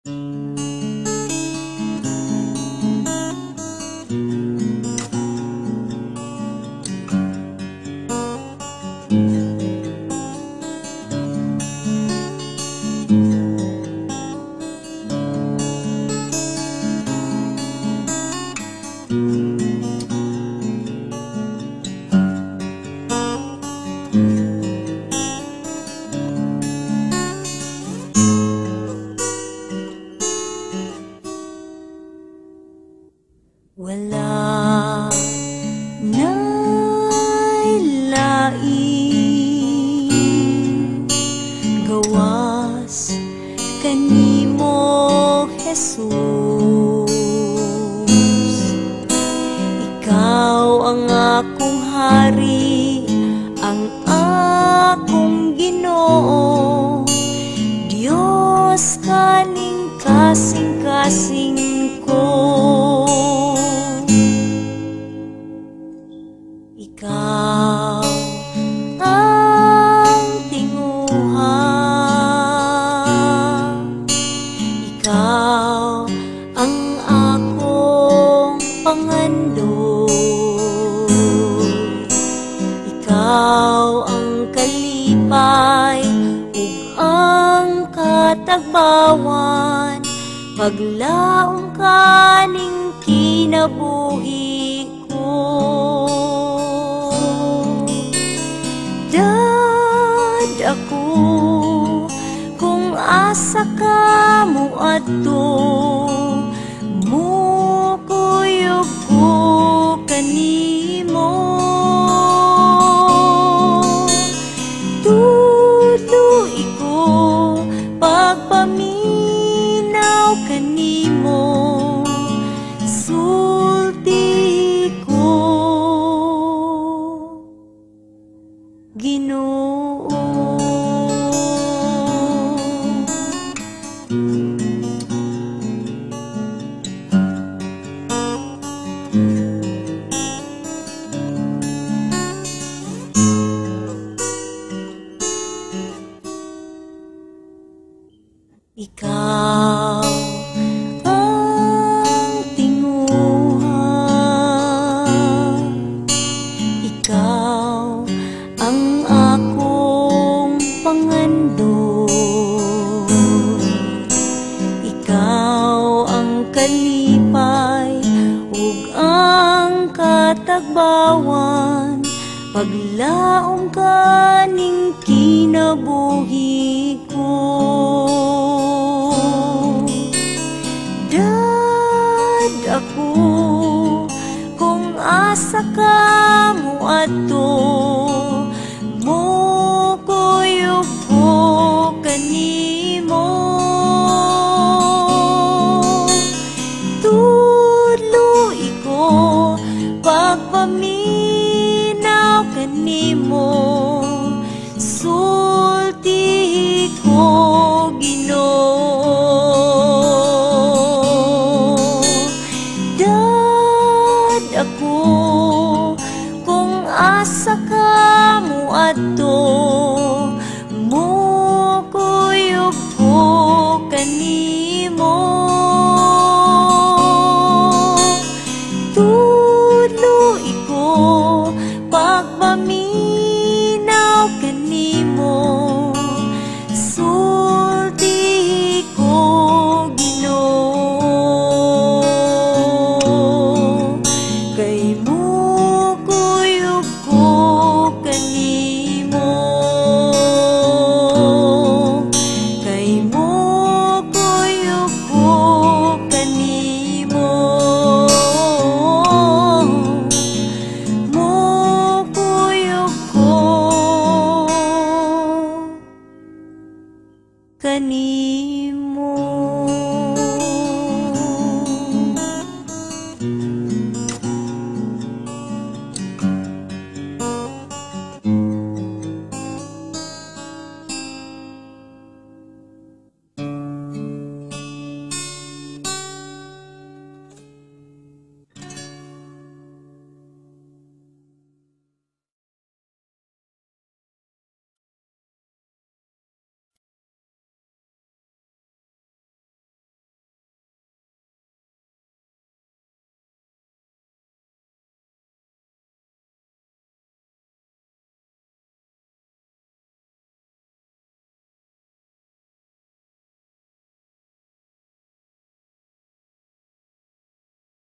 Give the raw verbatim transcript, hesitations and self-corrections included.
Wala nailaing gawas kanimo, Jesus. Ikaw ang akong hari, ang akong Ginoo, Diyos kaning kasing-kasing ko. Ikaw ang tinguha, ikaw ang akong pangandot, ikaw ang kalipay ug ang katagbawan, paglaom kaning kinabuhi ko. Dad ako kung asa ka mo adto, mukuyog ko kanimo. Tuloy ko pagpaminaw kanimo, sulti ko Ginoo. Ikaw ang tinguha, ikaw ang akong pangandot, ikaw ang kalipay ug ang katagbawan, paglaom kaning kinabuhi ko. Dad ako kung asa ka mo adto, mukuyog ko kanimo. Tuloy ko pagpaminaw kanimo, sulti ko Ginoo. Dad ako kung asa ka mo adto, mukuyog ko kanimo. Tuloy ko pagpaminaw kanimo, sulti ko Ginoo. Kay mukuyog ko kanimo, kay mukuyog ko kanimo, mukuyog ko kanimo.